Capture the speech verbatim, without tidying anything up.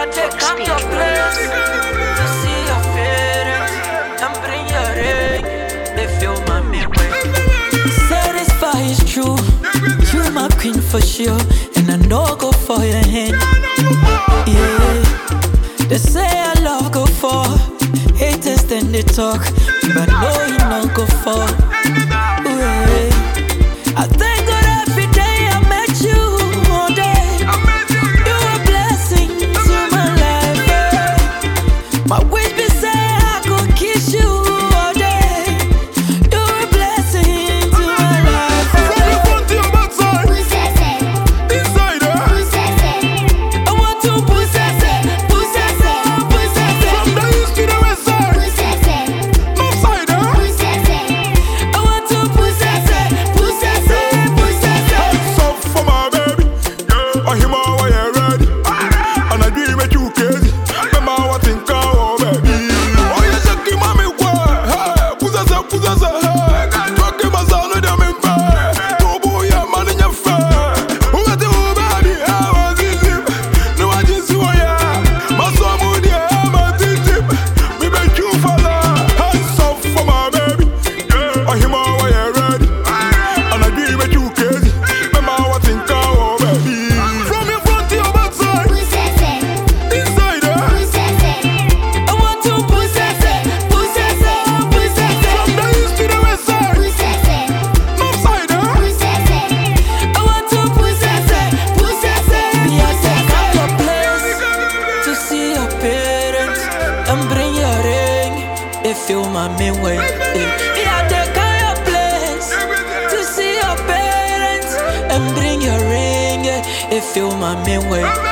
I take up your place to see your feelings and bring your ring. They feel my memory. Satisfy is true. You my queen for sure, and I know go for your hand. Yeah, they say I love go for haters, then they talk, but no, you not go for. Yeah. I thank God every day I met you all day. You a blessing to my life. Yeah. My wish be say I could kiss you all day. You a blessing to my life. From the front to your backside, inside her. I want to push it, push it, push it. From the east to the west side, north side her. I want to push it, push it, push it. Hands up for my baby. I hear my way you ready, and I dream make you crazy. Remember what think I want, baby. Oh, you shaking mommy, boy. Hey, push it, push it, hey. Talking my soul, them in bed. Two boy, yeah, man in your face. Who got the whole body? I was in him. No, I just saw ya. My soul, mood, yeah, I'm a tip. Me make you follow. Hands up for my baby. I hear my way you ready, and I dream make you crazy. Remember what think I want, baby. From your front to your backside, inside her. I want to push it, push it, push it. From the east to the west side, north side her. I want to push it, push it. Me I take out your place to see your parents and bring your ring. They feel my main way. Me I take out your place to see your parents and bring your ring. They feel my main way.